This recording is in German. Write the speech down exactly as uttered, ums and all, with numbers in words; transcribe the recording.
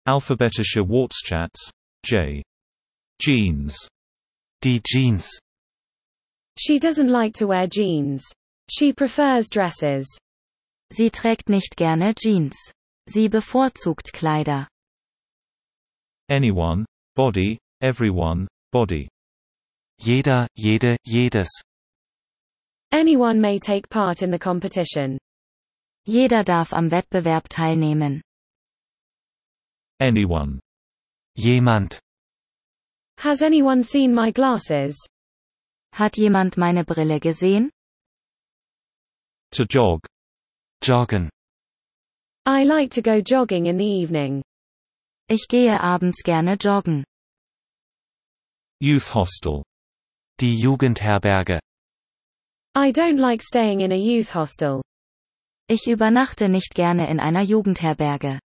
Alphabetische Wortschatz. J. Jeans. Die Jeans. She doesn't like to wear jeans. She prefers dresses. Sie trägt nicht gerne Jeans. Sie bevorzugt Kleider. Anyone, body, everyone, body. Jeder, jede, jedes. Anyone may take part in the competition. Jeder darf am Wettbewerb teilnehmen. Anyone. Jemand. Has anyone seen my glasses? Hat jemand meine Brille gesehen? To jog. Joggen. I like to go jogging in the evening. Ich gehe abends gerne joggen. Youth hostel. Die Jugendherberge. I don't like staying in a youth hostel. Ich übernachte nicht gerne in einer Jugendherberge.